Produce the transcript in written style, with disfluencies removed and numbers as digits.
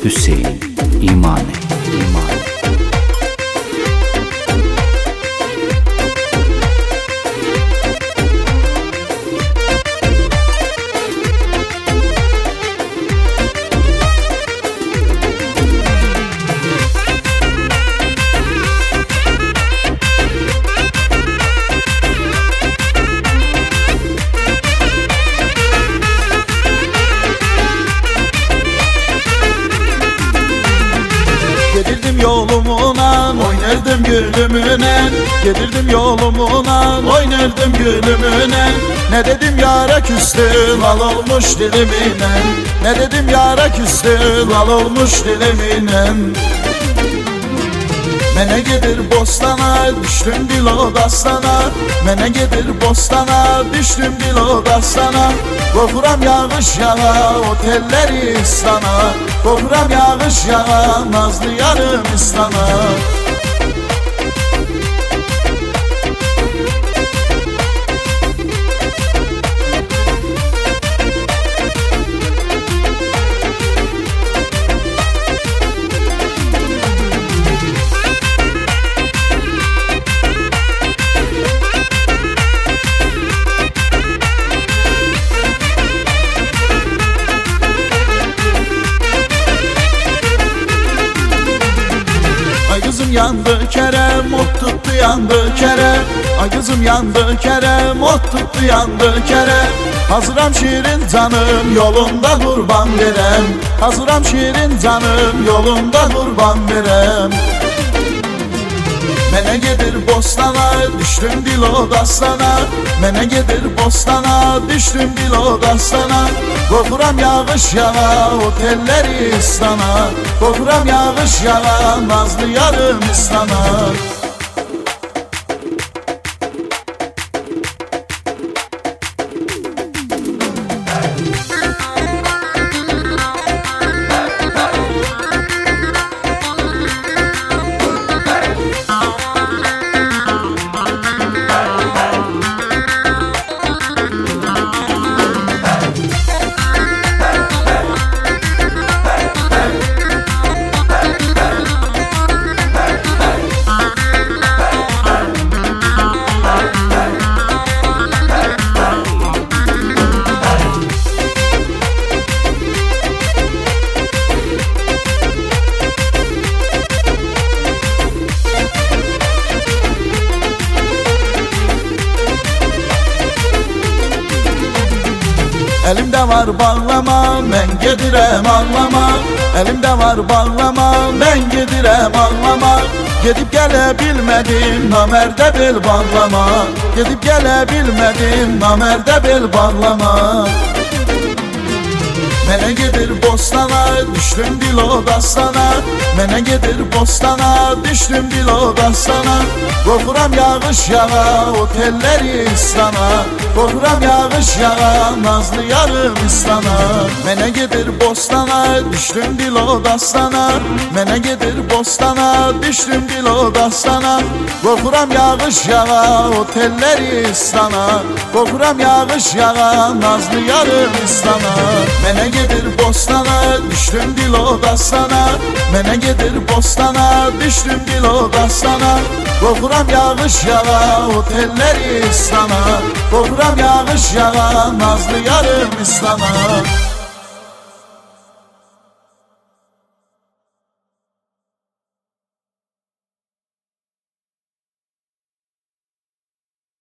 Hüseyin İmani. Gedirdim yolumuna, oynardım gülümüne. Gedirdim yolumuna, oynardım gülümüne. Ne dedim yara küstü, lal olmuş dilimine. Ne dedim yara küstü, lal olmuş dilimine. Mene gedir bostana, düştüm dilo dastana. Mene gedir bostana, düştüm dilo dastana. Korkuram yağış yağa, otelleri istana. Korkuram yağış yağa, nazlı yarım istana. Ay kızım yandı Kerem, ot tuttu yandı Kerem. Ay kızım yandı Kerem, ot tuttu yandı Kerem. Hazıram şirin canım, yolunda kurban verem. Hazıram şirin canım, yolunda kurban verem. Mene gedir bostana, düştüm dilo dastana. Mene gedir bostana, düştüm dilo dastana. Korkuram yağış yağa, otelleri istana. Korkuram yağış yağa, nazlı yarım istana. Elimde var bağlama, ben gedirem ağlama. Elimde var bağlama, ben gedirem ağlama. Gidip gelebilmedim, namerde bel bağlama. Gidip gelebilmedim, namerde bel bağlama. Mene gedir bostana, düştüm dilo dastana. Mene gedir bostana, düştüm dilo dastana. Korkuram yağış yağa, otelleri istana. Korkuram yağış yağa, nazlı yarım istana. Mene gedir bostana, düştüm dilo dastana. Mene gedir bostana, düştüm dilo dastana. Korkuram yağış yağa, otelleri istana. Korkuram yağış yağa, nazlı yarım istana. Mene gedir bostana, düştüm dilo dastana. Mene gedir bostana, düştüm dilo dastana. Korkuram yağış yağa, otelleri istana. Korkuram yağış yağa, nazlı yarım istana.